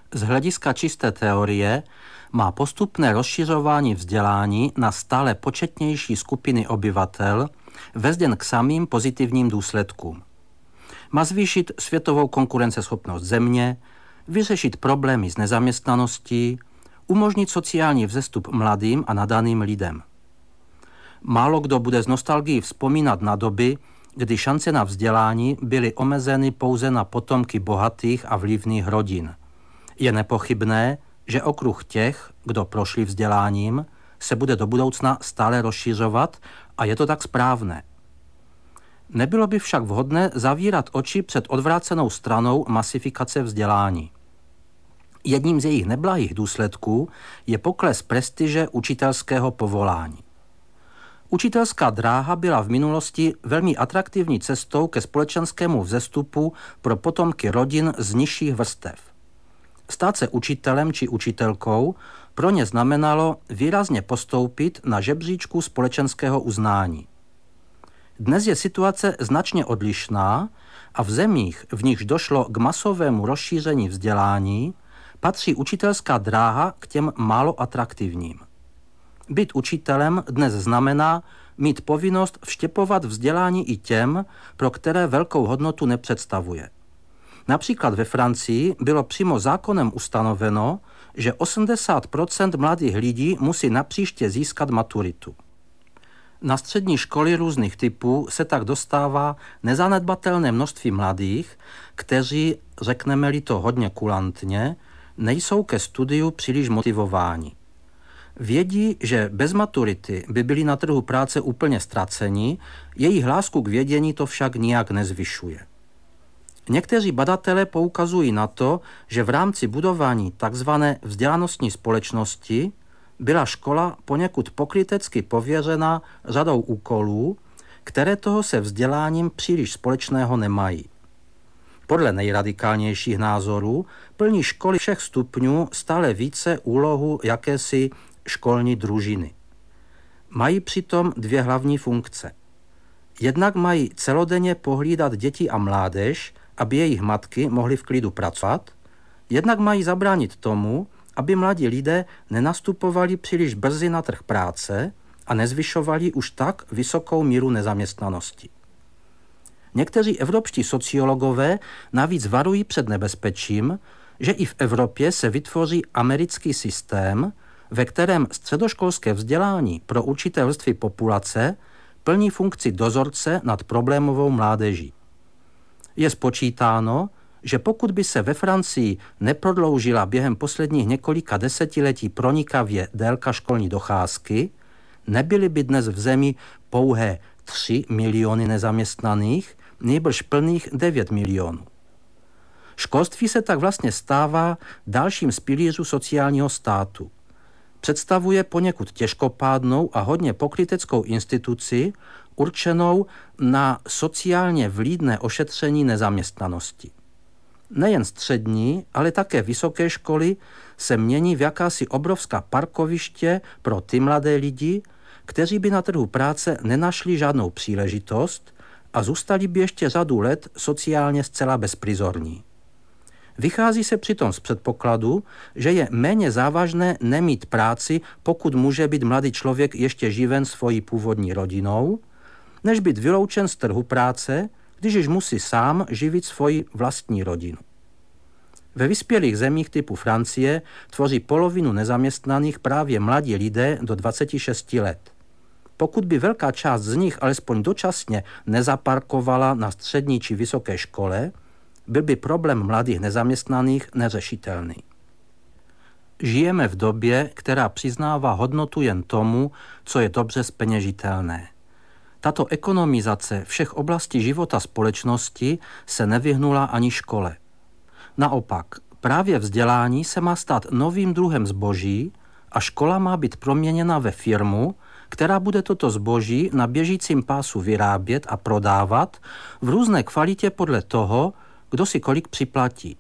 Z hlediska čisté teorie má postupné rozšiřování vzdělání na stále početnější skupiny obyvatel vést jen k samým pozitivním důsledkům. Má zvýšit světovou konkurenceschopnost země, vyřešit problémy s nezaměstnaností, umožnit sociální vzestup mladým a nadaným lidem. Málo kdo bude z nostalgií vzpomínat na doby, kdy šance na vzdělání byly omezeny pouze na potomky bohatých a vlivných rodin. Je nepochybné, že okruh těch, kdo prošli vzděláním, se bude do budoucna stále rozšiřovat a je to tak správné. Nebylo by však vhodné zavírat oči před odvrácenou stranou masifikace vzdělání. Jedním z jejich neblahých důsledků je pokles prestiže učitelského povolání. Učitelská dráha byla v minulosti velmi atraktivní cestou ke společenskému vzestupu pro potomky rodin z nižších vrstev. Stát se učitelem či učitelkou pro ně znamenalo výrazně postoupit na žebříčku společenského uznání. Dnes je situace značně odlišná a v zemích, v nichž došlo k masovému rozšíření vzdělání, patří učitelská dráha k těm málo atraktivním. Být učitelem dnes znamená mít povinnost vštěpovat vzdělání i těm, pro které velkou hodnotu nepředstavuje. Například ve Francii bylo přímo zákonem ustanoveno, že 80% mladých lidí musí napříště získat maturitu. Na střední školy různých typů se tak dostává nezanedbatelné množství mladých, kteří, řekneme-li to hodně kulantně, nejsou ke studiu příliš motivováni. Vědí, že bez maturity by byli na trhu práce úplně ztraceni, jejich lásku k vědění to však nijak nezvyšuje. Někteří badatelé poukazují na to, že v rámci budování tzv. Vzdělanostní společnosti byla škola poněkud pokrytecky pověřena řadou úkolů, které toho se vzděláním příliš společného nemají. Podle nejradikálnějších názorů plní školy všech stupňů stále více úlohu jakési školní družiny. Mají přitom dvě hlavní funkce. Jednak mají celodenně pohlídat děti a mládež, aby jejich matky mohly v klidu pracovat, jednak mají zabránit tomu, aby mladí lidé nenastupovali příliš brzy na trh práce a nezvyšovali už tak vysokou míru nezaměstnanosti. Někteří evropští sociologové navíc varují před nebezpečím, že i v Evropě se vytvoří americký systém, ve kterém středoškolské vzdělání pro určité vrstvy populace plní funkci dozorce nad problémovou mládeží. Je spočítáno, že pokud by se ve Francii neprodloužila během posledních několika desetiletí pronikavě délka školní docházky, nebyly by dnes v zemi pouhé 3 miliony nezaměstnaných, nýbrž plných 9 milionů. Školství se tak vlastně stává dalším z pilířů sociálního státu. Představuje poněkud těžkopádnou a hodně pokryteckou instituci určenou na sociálně vlídné ošetření nezaměstnanosti. Nejen střední, ale také vysoké školy se mění v jakási obrovská parkoviště pro ty mladé lidi, kteří by na trhu práce nenašli žádnou příležitost a zůstali by ještě řadu let sociálně zcela bezprizorní. Vychází se přitom z předpokladu, že je méně závažné nemít práci, pokud může být mladý člověk ještě živen svojí původní rodinou, než být vyloučen z trhu práce, když již musí sám živit svoji vlastní rodinu. Ve vyspělých zemích typu Francie tvoří polovinu nezaměstnaných právě mladí lidé do 26 let. Pokud by velká část z nich alespoň dočasně nezaparkovala na střední či vysoké škole, byl by problém mladých nezaměstnaných neřešitelný. Žijeme v době, která přiznává hodnotu jen tomu, co je dobře zpeněžitelné. Tato ekonomizace všech oblastí života společnosti se nevyhnula ani škole. Naopak, právě vzdělání se má stát novým druhem zboží a škola má být proměněna ve firmu, která bude toto zboží na běžícím pásu vyrábět a prodávat v různé kvalitě podle toho, kdo si kolik připlatí.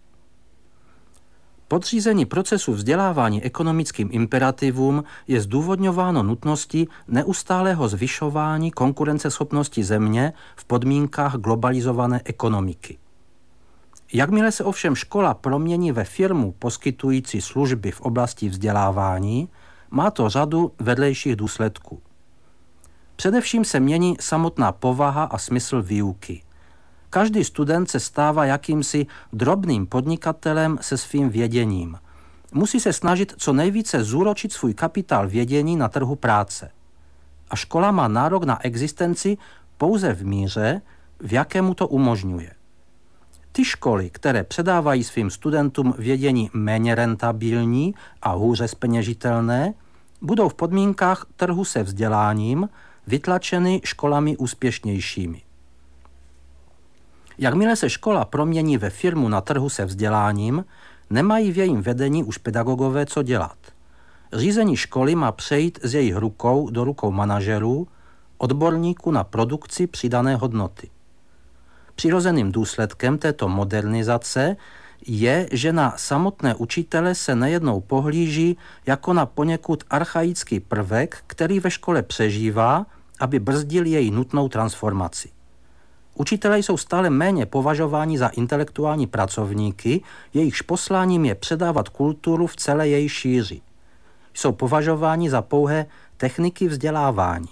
Podřízení procesu vzdělávání ekonomickým imperativům je zdůvodňováno nutností neustálého zvyšování konkurenceschopnosti země v podmínkách globalizované ekonomiky. Jakmile se ovšem škola promění ve firmu poskytující služby v oblasti vzdělávání, má to řadu vedlejších důsledků. Především se mění samotná povaha a smysl výuky. Každý student se stává jakýmsi drobným podnikatelem se svým věděním. Musí se snažit co nejvíce zúročit svůj kapitál vědění na trhu práce. A škola má nárok na existenci pouze v míře, v jakému to umožňuje. Ty školy, které předávají svým studentům vědění méně rentabilní a hůře zpeněžitelné, budou v podmínkách trhu se vzděláním vytlačeny školami úspěšnějšími. Jakmile se škola promění ve firmu na trhu se vzděláním, nemají v jejím vedení už pedagogové co dělat. Řízení školy má přejít z jejich rukou do rukou manažerů, odborníků na produkci přidané hodnoty. Přirozeným důsledkem této modernizace je, že na samotné učitele se nejednou pohlíží jako na poněkud archaický prvek, který ve škole přežívá, aby brzdil její nutnou transformaci. Učitelé jsou stále méně považováni za intelektuální pracovníky, jejichž posláním je předávat kulturu v celé její šíři. Jsou považováni za pouhé techniky vzdělávání.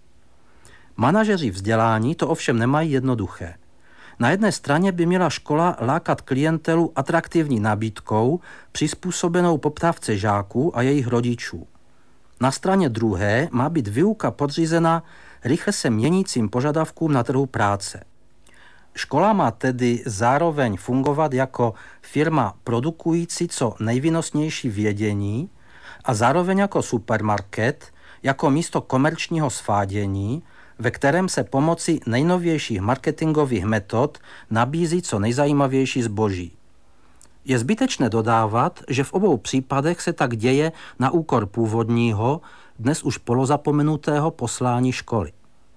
Manažeři vzdělání to ovšem nemají jednoduché. Na jedné straně by měla škola lákat klientelu atraktivní nabídkou, přizpůsobenou poptávce žáků a jejich rodičů. Na straně druhé má být výuka podřízena rychle se měnícím požadavkům na trhu práce. Škola má tedy zároveň fungovat jako firma produkující co nejvýnosnější vědění a zároveň jako supermarket, jako místo komerčního svádění, ve kterém se pomocí nejnovějších marketingových metod nabízí co nejzajímavější zboží. Je zbytečné dodávat, že v obou případech se tak děje na úkor původního, dnes už polozapomenutého poslání školy.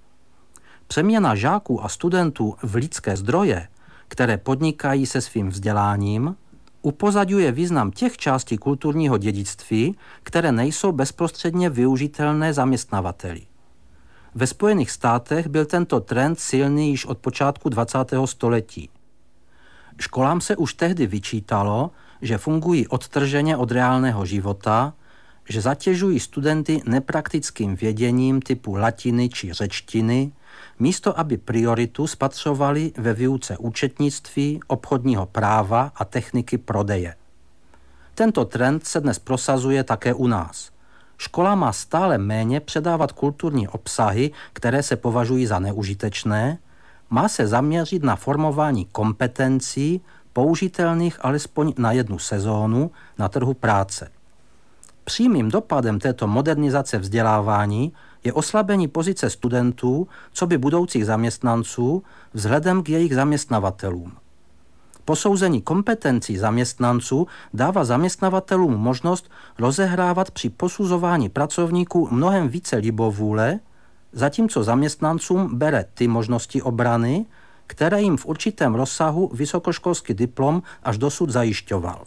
Přeměna žáků a studentů v lidské zdroje, které podnikají se svým vzděláním, upozaďuje význam těch částí kulturního dědictví, které nejsou bezprostředně využitelné zaměstnavateli. Ve Spojených státech byl tento trend silný již od počátku 20. století. Školám se už tehdy vyčítalo, že fungují odtrženě od reálného života, že zatěžují studenty nepraktickým věděním typu latiny či řečtiny, místo aby prioritu spatřovali ve výuce účetnictví, obchodního práva a techniky prodeje. Tento trend se dnes prosazuje také u nás. Škola má stále méně předávat kulturní obsahy, které se považují za neužitečné, má se zaměřit na formování kompetencí, použitelných alespoň na jednu sezónu na trhu práce. Přímým dopadem této modernizace vzdělávání je oslabení pozice studentů coby budoucích zaměstnanců vzhledem k jejich zaměstnavatelům. Posouzení kompetencí zaměstnanců dává zaměstnavatelům možnost rozehrávat při posuzování pracovníků mnohem více libovůle, zatímco zaměstnancům bere ty možnosti obrany, které jim v určitém rozsahu vysokoškolský diplom až dosud zajišťoval.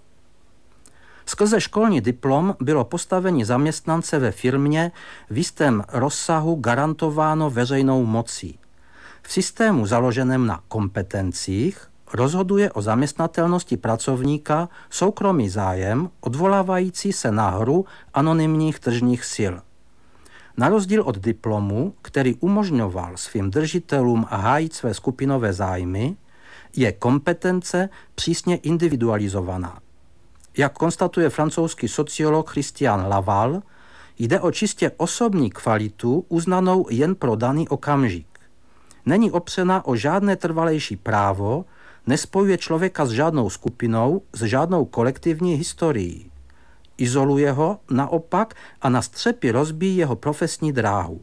Skrze školní diplom bylo postavení zaměstnance ve firmě v jistém rozsahu garantováno veřejnou mocí. V systému založeném na kompetencích rozhoduje o zaměstnatelnosti pracovníka soukromý zájem odvolávající se na hru anonymních tržních sil. Na rozdíl od diplomu, který umožňoval svým držitelům hájit své skupinové zájmy, je kompetence přísně individualizovaná. Jak konstatuje francouzský sociolog Christian Laval, jde o čistě osobní kvalitu uznanou jen pro daný okamžik. Není opřena o žádné trvalejší právo, nespojuje člověka s žádnou skupinou, s žádnou kolektivní historií. Izoluje ho naopak a na střepy rozbíjí jeho profesní dráhu.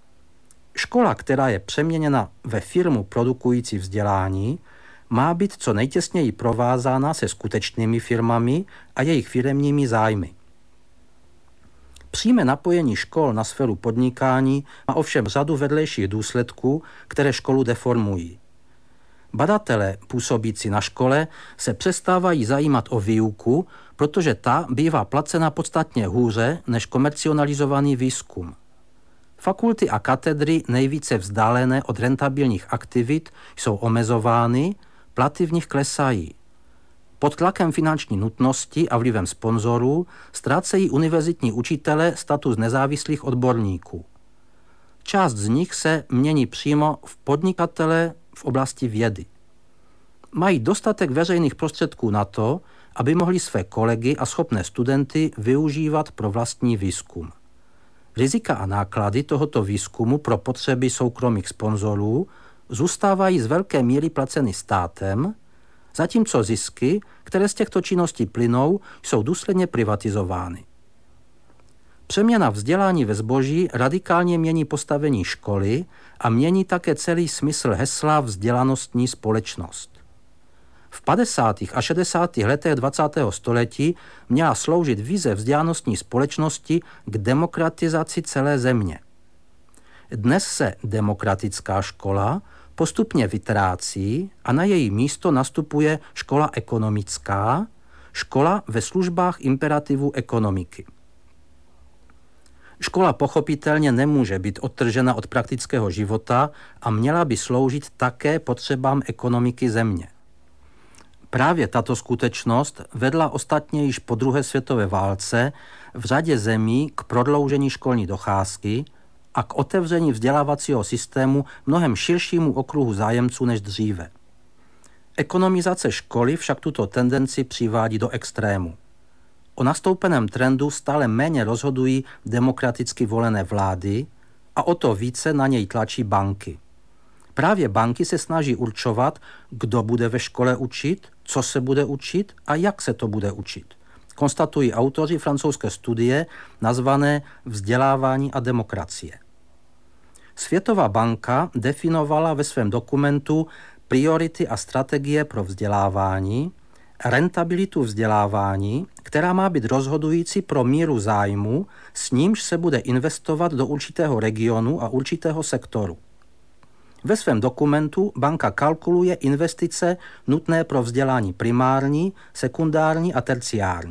Škola, která je přeměněna ve firmu produkující vzdělání, má být co nejtěsněji provázána se skutečnými firmami a jejich firemními zájmy. Přímé napojení škol na sféru podnikání má ovšem řadu vedlejších důsledků, které školu deformují. Badatelé působící na škole se přestávají zajímat o výuku, protože ta bývá placena podstatně hůře než komercionalizovaný výzkum. Fakulty a katedry nejvíce vzdálené od rentabilních aktivit jsou omezovány, platy v nich klesají. Pod tlakem finanční nutnosti a vlivem sponzorů ztrácejí univerzitní učitelé status nezávislých odborníků. Část z nich se mění přímo v podnikatele v oblasti vědy. Mají dostatek veřejných prostředků na to, aby mohli své kolegy a schopné studenty využívat pro vlastní výzkum. Rizika a náklady tohoto výzkumu pro potřeby soukromých sponzorů zůstávají z velké míry placeny státem, zatímco zisky, které z těchto činností plynou, jsou důsledně privatizovány. Přeměna vzdělání ve zboží radikálně mění postavení školy a mění také celý smysl hesla vzdělanostní společnost. V 50. a 60. letech 20. století měla sloužit vize vzdělanostní společnosti k demokratizaci celé země. Dnes se demokratická škola postupně vytrácí a na její místo nastupuje škola ekonomická, škola ve službách imperativu ekonomiky. Škola pochopitelně nemůže být odtržena od praktického života a měla by sloužit také potřebám ekonomiky země. Právě tato skutečnost vedla ostatně již po druhé světové válce v řadě zemí k prodloužení školní docházky a k otevření vzdělávacího systému mnohem širšímu okruhu zájemců než dříve. Ekonomizace školy však tuto tendenci přivádí do extrému. O nastoupeném trendu stále méně rozhodují demokraticky volené vlády a o to více na něj tlačí banky. Právě banky se snaží určovat, kdo bude ve škole učit, co se bude učit a jak se to bude učit. Konstatují autoři francouzské studie nazvané Vzdělávání a demokracie. Světová banka definovala ve svém dokumentu priority a strategie pro vzdělávání, rentabilitu vzdělávání, která má být rozhodující pro míru zájmu, s nímž se bude investovat do určitého regionu a určitého sektoru. Ve svém dokumentu banka kalkuluje investice nutné pro vzdělání primární, sekundární a terciární.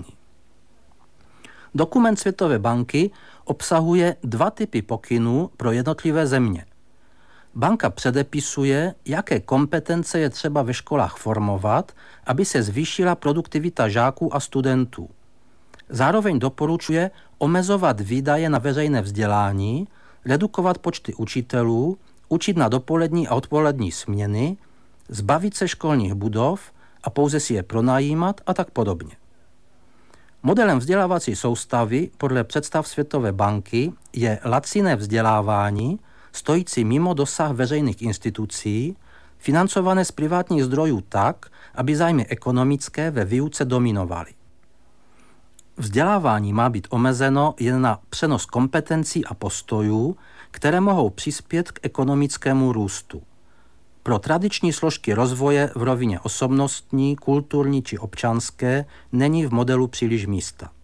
Dokument Světové banky obsahuje 2 typy pokynů pro jednotlivé země. Banka předepisuje, jaké kompetence je třeba ve školách formovat, aby se zvýšila produktivita žáků a studentů. Zároveň doporučuje omezovat výdaje na veřejné vzdělání, redukovat počty učitelů, učit na dopolední a odpolední směny, zbavit se školních budov a pouze si je pronajímat a tak podobně. Modelem vzdělávací soustavy podle představ Světové banky je laciné vzdělávání, stojící mimo dosah veřejných institucí, financované z privátních zdrojů tak, aby zájmy ekonomické ve výuce dominovaly. Vzdělávání má být omezeno jen na přenos kompetencí a postojů, které mohou přispět k ekonomickému růstu. Pro tradiční složky rozvoje v rovině osobnostní, kulturní či občanské není v modelu příliš místa.